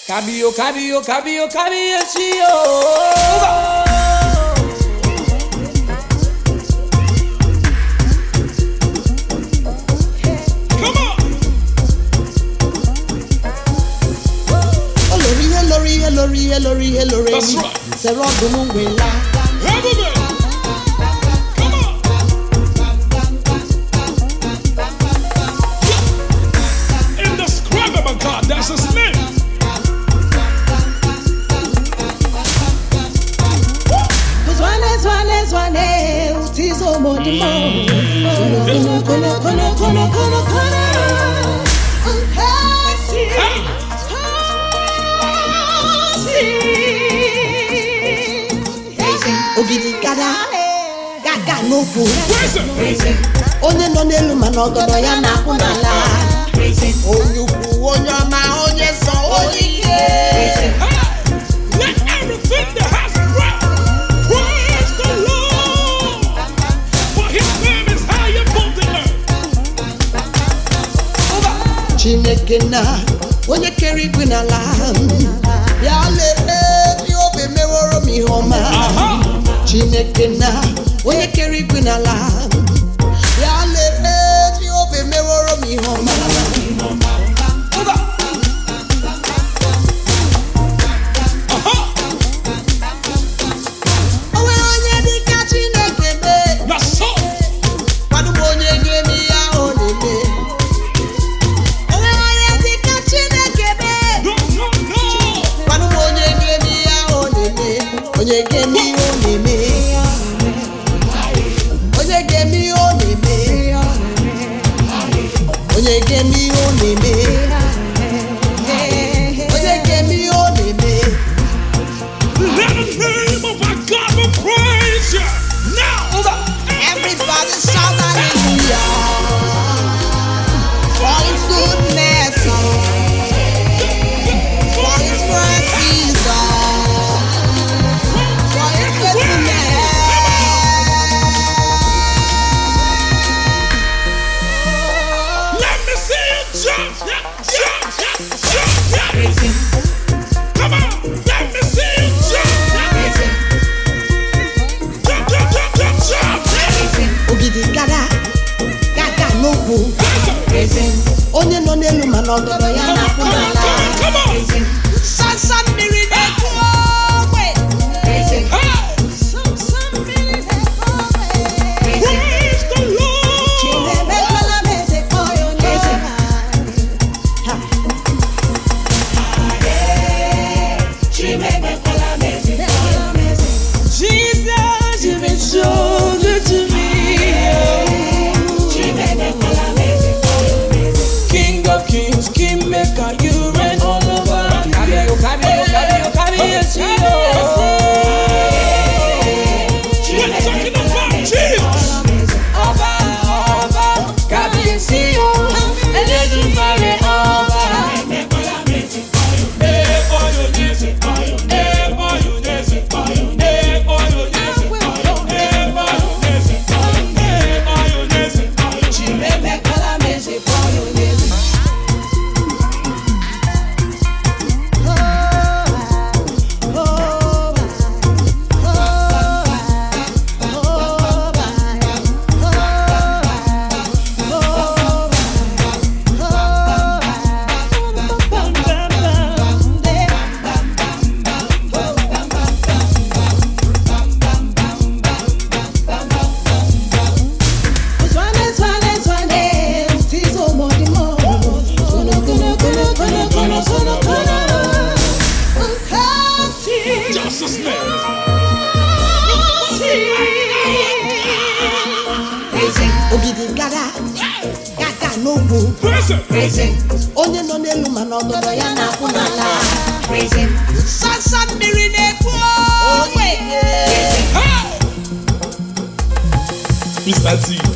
Cabio, see you. Hello. That's right. Come on. Indescribable God, that's his name. Zwane, utizo modimo. Ogidi gada no bu. Onye nọ n'elu mana ọgọdọ ya na-akwụ n'ala. Onye ukwu, onye ọma, onye nsọ, onye ike. Let everything that has breath praise the Lord, for his name is high above the earth. Chineke na onye kere igwe n'ala. Ya lere bi obi meworo mi homa. Chineke na onye kere igwe n'ala. Ya lere bi obi meworo mi homa. Onye nọ n'elu mana ọgọdọ ya na-akwụ n'ala. Sasa mmiri na-ekwu ogbe. Praise the Lord. Chinemekwala m eze kpọọ onye ọma. Jesus, you've been so good to me. King of kings, Kingmaker, you reign all over. Cabio, see you. We're talking about Jesus. Oba, Cabio, see you. Eledumare, Oba. Ogidi gada no bu. Onye nọ n'elu mana ọgọdọ ya na-akwụ n'ala. Sasa mmiri na-ekwu ogbe. Mr. T.